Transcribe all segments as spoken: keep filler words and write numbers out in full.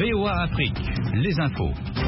V O A Afrique, les infos.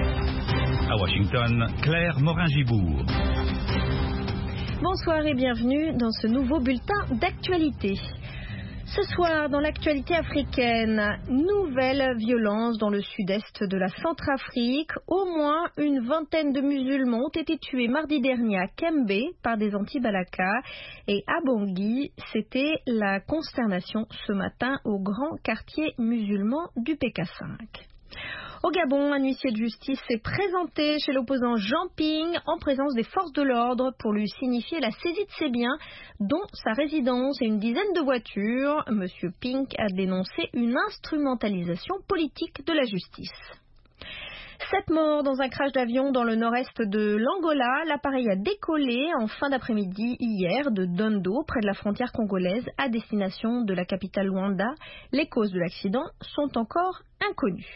À Washington, Claire Morin-Gibourg. Bonsoir et bienvenue dans ce nouveau bulletin d'actualité. Ce soir, dans l'actualité africaine, nouvelle violence dans le sud-est de la Centrafrique. Au moins une vingtaine de musulmans ont été tués mardi dernier à Kembe par des anti-Balaka. Et à Bangui, c'était la consternation ce matin au grand quartier musulman du P K cinq. Au Gabon, un huissier de justice s'est présenté chez l'opposant Jean Ping en présence des forces de l'ordre pour lui signifier la saisie de ses biens, dont sa résidence et une dizaine de voitures. Monsieur Ping a dénoncé une instrumentalisation politique de la justice. Sept morts dans un crash d'avion dans le nord-est de l'Angola. L'appareil a décollé en fin d'après-midi hier de Dondo, près de la frontière congolaise, à destination de la capitale Luanda. Les causes de l'accident sont encore inconnues.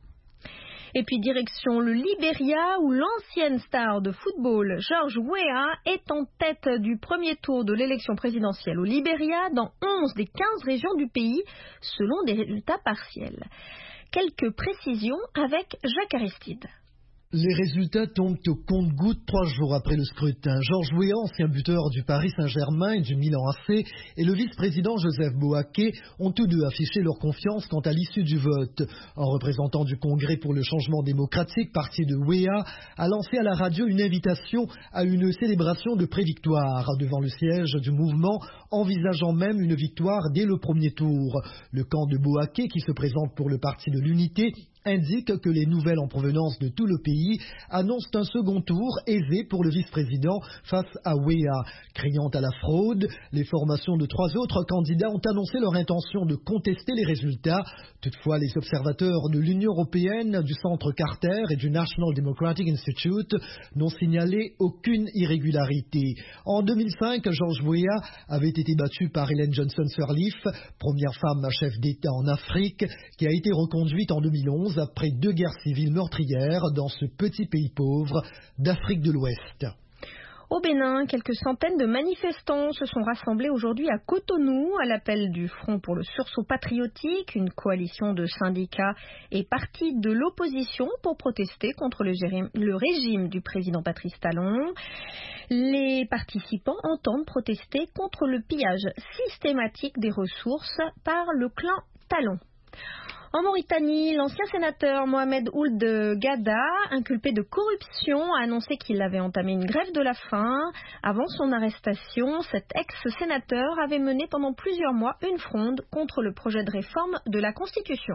Et puis direction le Libéria où l'ancienne star de football George Weah est en tête du premier tour de l'élection présidentielle au Libéria dans onze des quinze régions du pays selon des résultats partiels. Quelques précisions avec Jacques Aristide. Les résultats tombent au compte-gouttes trois jours après le scrutin. George Weah, ancien buteur du Paris Saint-Germain et du Milan A C, et le vice-président Joseph Boaké ont tous deux affiché leur confiance quant à l'issue du vote. Un représentant du Congrès pour le changement démocratique, parti de Weah, a lancé à la radio une invitation à une célébration de pré-victoire devant le siège du mouvement, envisageant même une victoire dès le premier tour. Le camp de Boaké, qui se présente pour le Parti de l'Unité, indique que les nouvelles en provenance de tout le pays annoncent un second tour aisé pour le vice-président face à Weah. Criant à la fraude, les formations de trois autres candidats ont annoncé leur intention de contester les résultats. Toutefois, les observateurs de l'Union européenne, du Centre Carter et du National Democratic Institute n'ont signalé aucune irrégularité. En deux mille cinq, George Weah avait été battu par Ellen Johnson Sirleaf, première femme chef d'État en Afrique, qui a été reconduite en deux mille onze après deux guerres civiles meurtrières dans ce petit pays pauvre d'Afrique de l'Ouest. Au Bénin, quelques centaines de manifestants se sont rassemblés aujourd'hui à Cotonou à l'appel du Front pour le sursaut patriotique, une coalition de syndicats et partis de l'opposition pour protester contre le, gérim, le régime du président Patrice Talon. Les participants entendent protester contre le pillage systématique des ressources par le clan Talon. En Mauritanie, l'ancien sénateur Mohamed Ould Ghada, inculpé de corruption, a annoncé qu'il avait entamé une grève de la faim. Avant son arrestation, cet ex-sénateur avait mené pendant plusieurs mois une fronde contre le projet de réforme de la Constitution.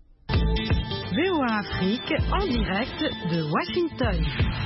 V O A Afrique en direct de Washington.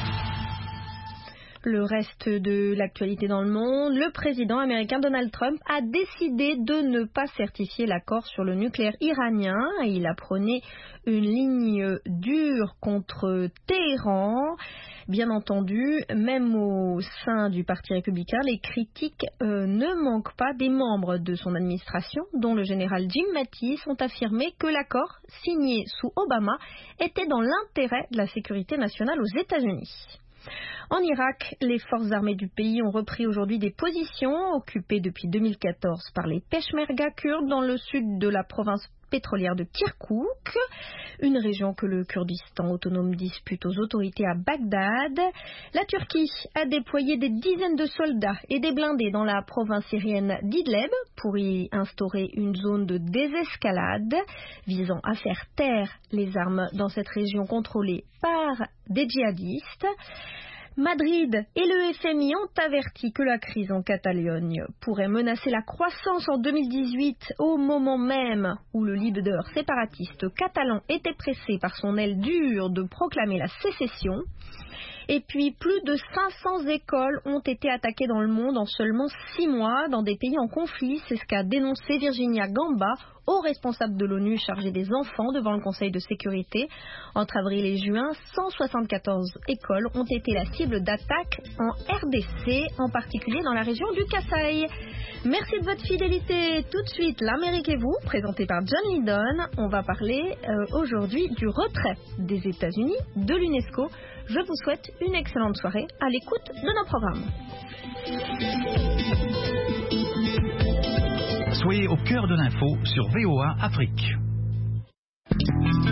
Le reste de l'actualité dans le monde, le président américain Donald Trump a décidé de ne pas certifier l'accord sur le nucléaire iranien. Il a prôné une ligne dure contre Téhéran. Bien entendu, même au sein du Parti républicain, les critiques euh, ne manquent pas des membres de son administration, dont le général Jim Mattis, ont affirmé que l'accord signé sous Obama était dans l'intérêt de la sécurité nationale aux États-Unis. En Irak, les forces armées du pays ont repris aujourd'hui des positions occupées depuis deux mille quatorze par les Peshmerga kurdes dans le sud de la province pétrolière de Kirkouk, une région que le Kurdistan autonome dispute aux autorités à Bagdad. La Turquie a déployé des dizaines de soldats et des blindés dans la province syrienne d'Idleb pour y instaurer une zone de désescalade visant à faire taire les armes dans cette région contrôlée par des djihadistes. Madrid et le F M I ont averti que la crise en Catalogne pourrait menacer la croissance en deux mille dix-huit, au moment même où le leader séparatiste catalan était pressé par son aile dure de proclamer la sécession. Et puis, plus de cinq cents écoles ont été attaquées dans le monde en seulement six mois dans des pays en conflit. C'est ce qu'a dénoncé Virginia Gamba, haut responsable de l'ONU chargé des enfants devant le Conseil de sécurité. Entre avril et juin, cent soixante-quatorze écoles ont été la cible d'attaques en R D C, en particulier dans la région du Kasaï. Merci de votre fidélité. Tout de suite, l'Amérique et vous, présenté par John Lydon. On va parler euh, aujourd'hui du retrait des États-Unis de l'UNESCO. Je vous souhaite une excellente soirée à l'écoute de nos programmes. Soyez au cœur de l'info sur V O A Afrique.